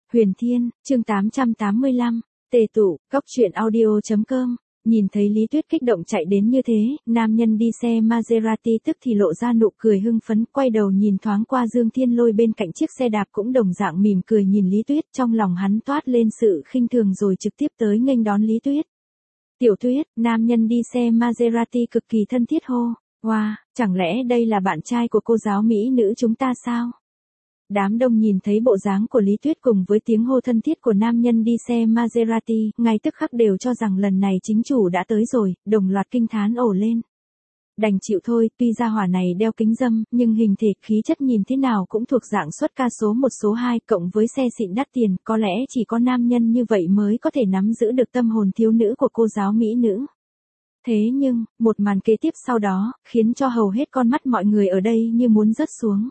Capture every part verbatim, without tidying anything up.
Huyền Thiên, chương tám trăm tám mươi lăm, tề tụ, cóc truyện audio chấm com. Nhìn thấy Lý Tuyết kích động chạy đến như thế, nam nhân đi xe Maserati tức thì lộ ra nụ cười hưng phấn, quay đầu nhìn thoáng qua Dương Thiên Lôi bên cạnh chiếc xe đạp cũng đồng dạng mỉm cười nhìn Lý Tuyết, trong lòng hắn toát lên sự khinh thường rồi trực tiếp tới nghênh đón Lý Tuyết. Tiểu Tuyết, nam nhân đi xe Maserati cực kỳ thân thiết hô, wow, chẳng lẽ đây là bạn trai của cô giáo mỹ nữ chúng ta sao? Đám đông nhìn thấy bộ dáng của Lý Tuyết cùng với tiếng hô thân thiết của nam nhân đi xe Maserati, ngay tức khắc đều cho rằng lần này chính chủ đã tới rồi, đồng loạt kinh thán ồ lên. Đành chịu thôi, tuy gia hỏa này đeo kính râm, nhưng hình thể khí chất nhìn thế nào cũng thuộc dạng xuất ca số một số hai, cộng với xe xịn đắt tiền, có lẽ chỉ có nam nhân như vậy mới có thể nắm giữ được tâm hồn thiếu nữ của cô giáo mỹ nữ. Thế nhưng, một màn kế tiếp sau đó, khiến cho hầu hết con mắt mọi người ở đây như muốn rớt xuống.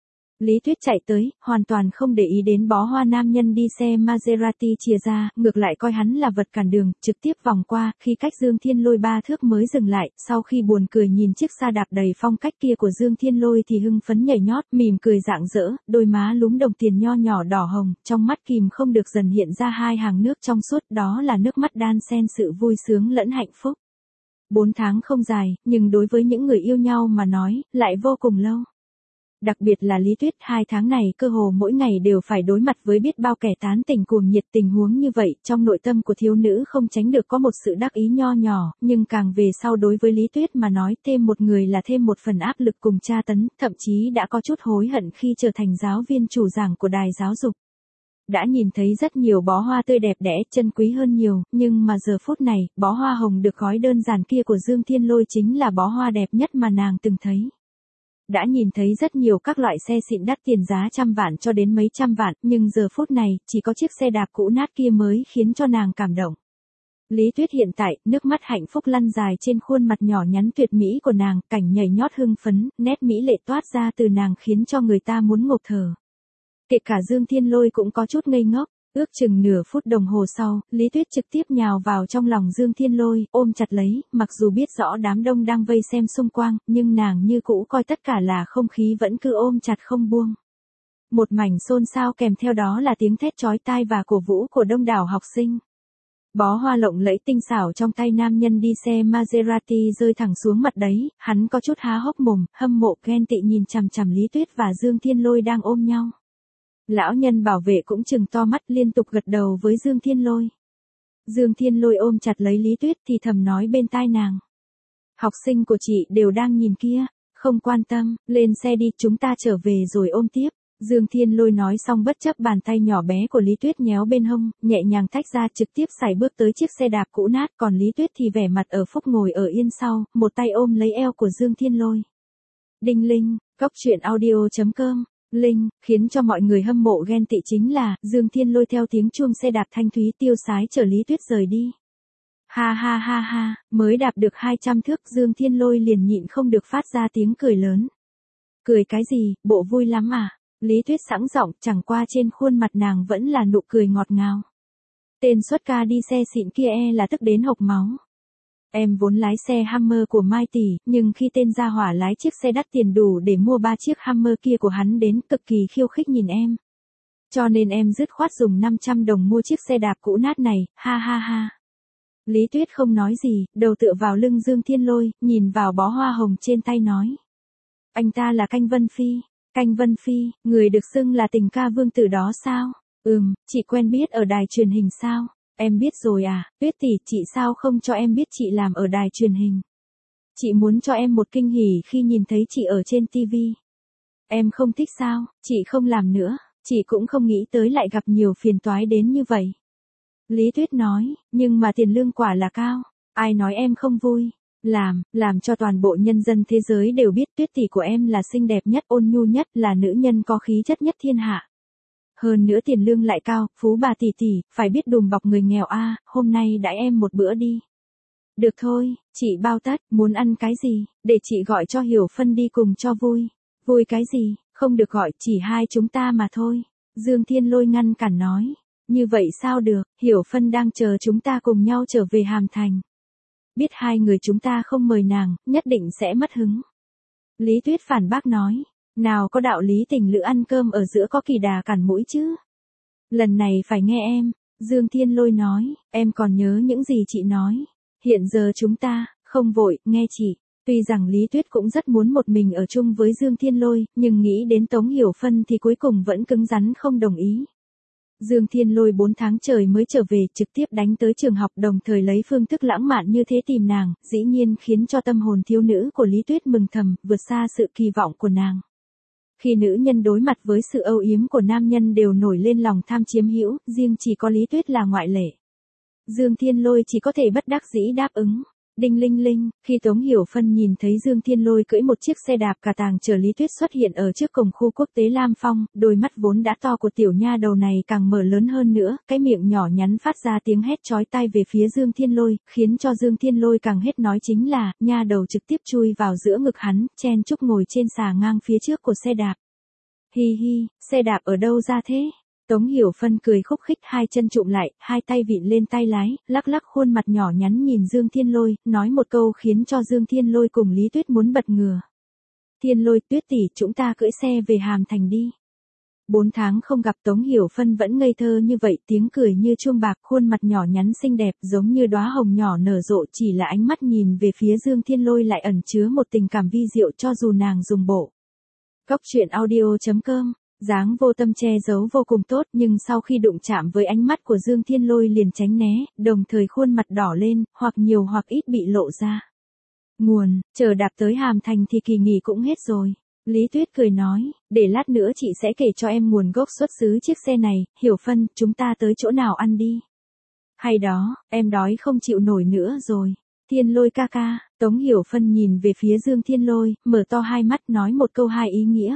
Lý Tuyết chạy tới, hoàn toàn không để ý đến bó hoa nam nhân đi xe Maserati chìa ra, ngược lại coi hắn là vật cản đường, trực tiếp vòng qua, khi cách Dương Thiên Lôi ba thước mới dừng lại, sau khi buồn cười nhìn chiếc xe đạp đầy phong cách kia của Dương Thiên Lôi thì hưng phấn nhảy nhót, mỉm cười rạng rỡ, đôi má lúm đồng tiền nho nhỏ đỏ hồng, trong mắt kìm không được dần hiện ra hai hàng nước trong suốt, đó là nước mắt đan xen sự vui sướng lẫn hạnh phúc. Bốn tháng không dài, nhưng đối với những người yêu nhau mà nói, lại vô cùng lâu. Đặc biệt là Lý Tuyết, hai tháng này cơ hồ mỗi ngày đều phải đối mặt với biết bao kẻ tán tỉnh cuồng nhiệt. Tình huống như vậy, trong nội tâm của thiếu nữ không tránh được có một sự đắc ý nho nhỏ, nhưng càng về sau đối với Lý Tuyết mà nói, thêm một người là thêm một phần áp lực cùng tra tấn, thậm chí đã có chút hối hận khi trở thành giáo viên chủ giảng của đài giáo dục. Đã nhìn thấy rất nhiều bó hoa tươi đẹp đẽ, chân quý hơn nhiều, nhưng mà giờ phút này, bó hoa hồng được gói đơn giản kia của Dương Thiên Lôi chính là bó hoa đẹp nhất mà nàng từng thấy. Đã nhìn thấy rất nhiều các loại xe xịn đắt tiền giá trăm vạn cho đến mấy trăm vạn, nhưng giờ phút này, chỉ có chiếc xe đạp cũ nát kia mới khiến cho nàng cảm động. Lý Tuyết hiện tại, nước mắt hạnh phúc lăn dài trên khuôn mặt nhỏ nhắn tuyệt mỹ của nàng, cảnh nhảy nhót hưng phấn, nét mỹ lệ toát ra từ nàng khiến cho người ta muốn ngộp thở. Kể cả Dương Thiên Lôi cũng có chút ngây ngốc. Ước chừng nửa phút đồng hồ sau, Lý Tuyết trực tiếp nhào vào trong lòng Dương Thiên Lôi, ôm chặt lấy, mặc dù biết rõ đám đông đang vây xem xung quanh, nhưng nàng như cũ coi tất cả là không khí vẫn cứ ôm chặt không buông. Một mảnh xôn xao kèm theo đó là tiếng thét chói tai và cổ vũ của đông đảo học sinh. Bó hoa lộng lẫy tinh xảo trong tay nam nhân đi xe Maserati rơi thẳng xuống mặt đấy, hắn có chút há hốc mồm, hâm mộ ghen tị nhìn chằm chằm Lý Tuyết và Dương Thiên Lôi đang ôm nhau. Lão nhân bảo vệ cũng trừng to mắt liên tục gật đầu với Dương Thiên Lôi. Dương Thiên Lôi ôm chặt lấy Lý Tuyết thì thầm nói bên tai nàng. Học sinh của chị đều đang nhìn kia, không quan tâm, lên xe đi chúng ta trở về rồi ôm tiếp. Dương Thiên Lôi nói xong bất chấp bàn tay nhỏ bé của Lý Tuyết nhéo bên hông, nhẹ nhàng tách ra trực tiếp sải bước tới chiếc xe đạp cũ nát, còn Lý Tuyết thì vẻ mặt ở phúc ngồi ở yên sau, một tay ôm lấy eo của Dương Thiên Lôi. Đinh linh, cóc truyện audio chấm com. Linh, khiến cho mọi người hâm mộ ghen tị chính là, Dương Thiên Lôi theo tiếng chuông xe đạp thanh thúy tiêu sái chở Lý Tuyết rời đi. Ha ha ha ha, mới đạp được hai trăm thước Dương Thiên Lôi liền nhịn không được phát ra tiếng cười lớn. Cười cái gì, bộ vui lắm à? Lý Tuyết sẵn giọng, chẳng qua trên khuôn mặt nàng vẫn là nụ cười ngọt ngào. Tên xuất ca đi xe xịn kia e là tức đến hộc máu. Em vốn lái xe Hummer của Mai tỷ, nhưng khi tên gia hỏa lái chiếc xe đắt tiền đủ để mua ba chiếc Hummer kia của hắn đến cực kỳ khiêu khích nhìn em. Cho nên em dứt khoát dùng năm trăm đồng mua chiếc xe đạp cũ nát này, ha ha ha. Lý Tuyết không nói gì, đầu tựa vào lưng Dương Thiên Lôi, nhìn vào bó hoa hồng trên tay nói. Anh ta là Canh Vân Phi, Canh Vân Phi, người được xưng là tình ca vương tử đó sao? Ừm, chị quen biết ở đài truyền hình sao? Em biết rồi à, Tuyết tỷ, chị sao không cho em biết chị làm ở đài truyền hình. Chị muốn cho em một kinh hỉ khi nhìn thấy chị ở trên ti vi. Em không thích sao, chị không làm nữa, chị cũng không nghĩ tới lại gặp nhiều phiền toái đến như vậy. Lý Tuyết nói, nhưng mà tiền lương quả là cao, ai nói em không vui. Làm, làm cho toàn bộ nhân dân thế giới đều biết Tuyết tỷ của em là xinh đẹp nhất, ôn nhu nhất, là nữ nhân có khí chất nhất thiên hạ. Hơn nữa tiền lương lại cao, phú bà tỷ tỷ, phải biết đùm bọc người nghèo a, à, hôm nay đãi em một bữa đi. Được thôi, chị bao tất, muốn ăn cái gì, để chị gọi cho Hiểu Phân đi cùng cho vui. Vui cái gì, không được gọi, chỉ hai chúng ta mà thôi. Dương Thiên Lôi ngăn cản nói, như vậy sao được, Hiểu Phân đang chờ chúng ta cùng nhau trở về Hàm Thành. Biết hai người chúng ta không mời nàng, nhất định sẽ mất hứng. Lý Tuyết phản bác nói. Nào có đạo lý tình lữ ăn cơm ở giữa có kỳ đà cản mũi chứ. Lần này phải nghe em, Dương Thiên Lôi nói, em còn nhớ những gì chị nói. Hiện giờ chúng ta, không vội, nghe chị. Tuy rằng Lý Tuyết cũng rất muốn một mình ở chung với Dương Thiên Lôi, nhưng nghĩ đến Tống Hiểu Phân thì cuối cùng vẫn cứng rắn không đồng ý. Dương Thiên Lôi bốn tháng trời mới trở về, trực tiếp đánh tới trường học, đồng thời lấy phương thức lãng mạn như thế tìm nàng, dĩ nhiên khiến cho tâm hồn thiếu nữ của Lý Tuyết mừng thầm, vượt xa sự kỳ vọng của nàng. Khi nữ nhân đối mặt với sự âu yếm của nam nhân đều nổi lên lòng tham chiếm hữu, riêng chỉ có Lý Tuyết là ngoại lệ. Dương Thiên Lôi chỉ có thể bất đắc dĩ đáp ứng. Đinh linh linh, khi Tống Hiểu Phân nhìn thấy Dương Thiên Lôi cưỡi một chiếc xe đạp cà tàng chở Lý Tuyết xuất hiện ở trước cổng khu quốc tế Lam Phong, đôi mắt vốn đã to của tiểu nha đầu này càng mở lớn hơn nữa, cái miệng nhỏ nhắn phát ra tiếng hét chói tai về phía Dương Thiên Lôi, khiến cho Dương Thiên Lôi càng hết nói chính là, nha đầu trực tiếp chui vào giữa ngực hắn, chen chúc ngồi trên xà ngang phía trước của xe đạp. Hi hi, xe đạp ở đâu ra thế? Tống Hiểu Phân cười khúc khích, hai chân trụm lại, hai tay vịn lên tay lái, lắc lắc khuôn mặt nhỏ nhắn nhìn Dương Thiên Lôi, nói một câu khiến cho Dương Thiên Lôi cùng Lý Tuyết muốn bật ngửa. Thiên Lôi, Tuyết tỷ, chúng ta cưỡi xe về Hàm Thành đi. Bốn tháng không gặp Tống Hiểu Phân vẫn ngây thơ như vậy, tiếng cười như chuông bạc, khuôn mặt nhỏ nhắn xinh đẹp giống như đóa hồng nhỏ nở rộ, chỉ là ánh mắt nhìn về phía Dương Thiên Lôi lại ẩn chứa một tình cảm vi diệu cho dù nàng dùng bộ. Cóc truyện audio chấm com. Dáng vô tâm che giấu vô cùng tốt, nhưng sau khi đụng chạm với ánh mắt của Dương Thiên Lôi liền tránh né, đồng thời khuôn mặt đỏ lên, hoặc nhiều hoặc ít bị lộ ra. Nguồn, chờ đạp tới Hàm Thành thì kỳ nghỉ cũng hết rồi. Lý Tuyết cười nói, để lát nữa chị sẽ kể cho em nguồn gốc xuất xứ chiếc xe này, Hiểu Phân, chúng ta tới chỗ nào ăn đi. Hay đó, em đói không chịu nổi nữa rồi. Thiên Lôi ca ca, Tống Hiểu Phân nhìn về phía Dương Thiên Lôi, mở to hai mắt nói một câu hai ý nghĩa.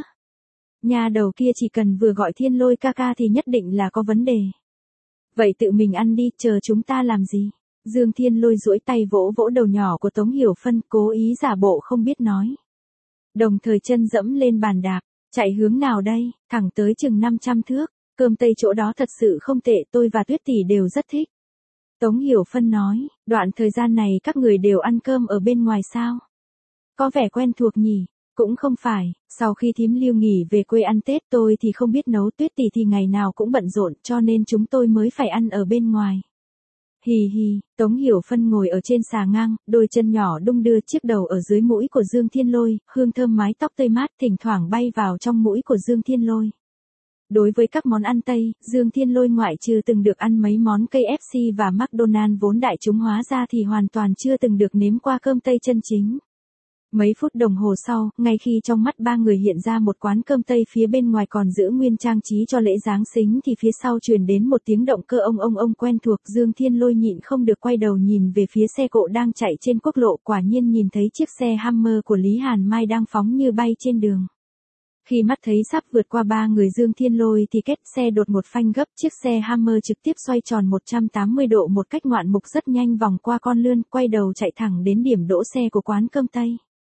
Nhà đầu kia chỉ cần vừa gọi Thiên Lôi ca ca thì nhất định là có vấn đề. Vậy tự mình ăn đi, chờ chúng ta làm gì? Dương Thiên Lôi duỗi tay vỗ vỗ đầu nhỏ của Tống Hiểu Phân, cố ý giả bộ không biết nói. Đồng thời chân dẫm lên bàn đạp, chạy hướng nào đây, thẳng tới chừng năm trăm thước, cơm Tây chỗ đó thật sự không tệ, tôi và Tuyết tỷ đều rất thích. Tống Hiểu Phân nói, đoạn thời gian này các người đều ăn cơm ở bên ngoài sao? Có vẻ quen thuộc nhỉ? Cũng không phải, sau khi thím Lưu nghỉ về quê ăn Tết tôi thì không biết nấu, Tuyết tỷ thì ngày nào cũng bận rộn cho nên chúng tôi mới phải ăn ở bên ngoài. Hì hì, Tống Hiểu Phân ngồi ở trên xà ngang, đôi chân nhỏ đung đưa, chiếc đầu ở dưới mũi của Dương Thiên Lôi, hương thơm mái tóc tươi mát thỉnh thoảng bay vào trong mũi của Dương Thiên Lôi. Đối với các món ăn Tây, Dương Thiên Lôi ngoại trừ từng được ăn mấy món ca ép xê và McDonald's vốn đại chúng hóa ra thì hoàn toàn chưa từng được nếm qua cơm Tây chân chính. Mấy phút đồng hồ sau, ngay khi trong mắt ba người hiện ra một quán cơm Tây phía bên ngoài còn giữ nguyên trang trí cho lễ Giáng sinh thì phía sau truyền đến một tiếng động cơ ông ông ông quen thuộc. Dương Thiên Lôi nhịn không được quay đầu nhìn về phía xe cộ đang chạy trên quốc lộ, quả nhiên nhìn thấy chiếc xe Hummer của Lý Hàn Mai đang phóng như bay trên đường. Khi mắt thấy sắp vượt qua ba người Dương Thiên Lôi thì kết xe đột một phanh gấp, chiếc xe Hummer trực tiếp xoay tròn một trăm tám mươi độ một cách ngoạn mục rất nhanh vòng qua con lươn, quay đầu chạy thẳng đến điểm đỗ xe của quán cơm Tây.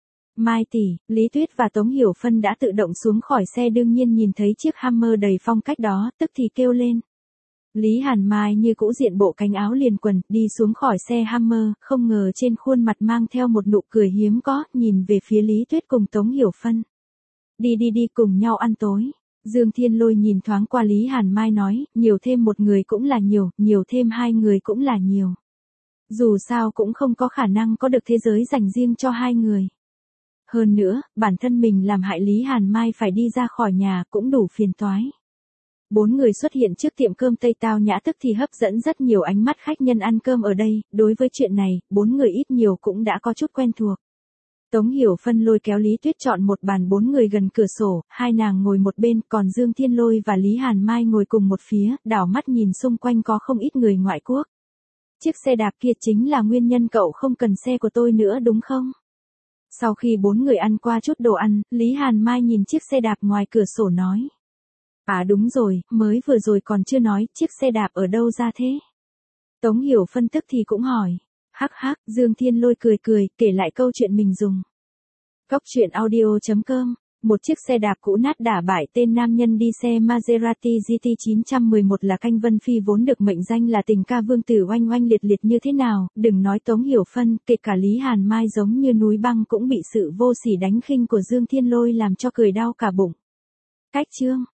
Mai tỷ, Lý Tuyết và Tống Hiểu Phân đã tự động xuống khỏi xe, đương nhiên nhìn thấy chiếc Hummer đầy phong cách đó, tức thì kêu lên. Lý Hàn Mai như cũ diện bộ cánh áo liền quần, đi xuống khỏi xe Hummer, không ngờ trên khuôn mặt mang theo một nụ cười hiếm có, nhìn về phía Lý Tuyết cùng Tống Hiểu Phân. Đi đi đi cùng nhau ăn tối. Dương Thiên Lôi nhìn thoáng qua Lý Hàn Mai nói, nhiều thêm một người cũng là nhiều, nhiều thêm hai người cũng là nhiều. Dù sao cũng không có khả năng có được thế giới dành riêng cho hai người. Hơn nữa, bản thân mình làm hại Lý Hàn Mai phải đi ra khỏi nhà cũng đủ phiền toái. Bốn người xuất hiện trước tiệm cơm Tây tao nhã tức thì hấp dẫn rất nhiều ánh mắt khách nhân ăn cơm ở đây, đối với chuyện này, bốn người ít nhiều cũng đã có chút quen thuộc. Tống Hiểu Phân lôi kéo Lý Tuyết chọn một bàn bốn người gần cửa sổ, hai nàng ngồi một bên, còn Dương Thiên Lôi và Lý Hàn Mai ngồi cùng một phía, đảo mắt nhìn xung quanh có không ít người ngoại quốc. Chiếc xe đạp kia chính là nguyên nhân cậu không cần xe của tôi nữa đúng không? Sau khi bốn người ăn qua chút đồ ăn, Lý Hàn Mai nhìn chiếc xe đạp ngoài cửa sổ nói. À đúng rồi, mới vừa rồi còn chưa nói, chiếc xe đạp ở đâu ra thế? Tống Hiểu Phân tức thì cũng hỏi. Hắc hắc, Dương Thiên Lôi cười cười, kể lại câu chuyện mình dùng. Cóc truyện audio chấm com. Một chiếc xe đạp cũ nát đả bại tên nam nhân đi xe Maserati giê tê chín một một là Canh Vân Phi vốn được mệnh danh là tình ca vương tử oanh oanh liệt liệt như thế nào, đừng nói Tống Hiểu Phân, kể cả Lý Hàn Mai giống như núi băng cũng bị sự vô sỉ đánh khinh của Dương Thiên Lôi làm cho cười đau cả bụng. Cách chương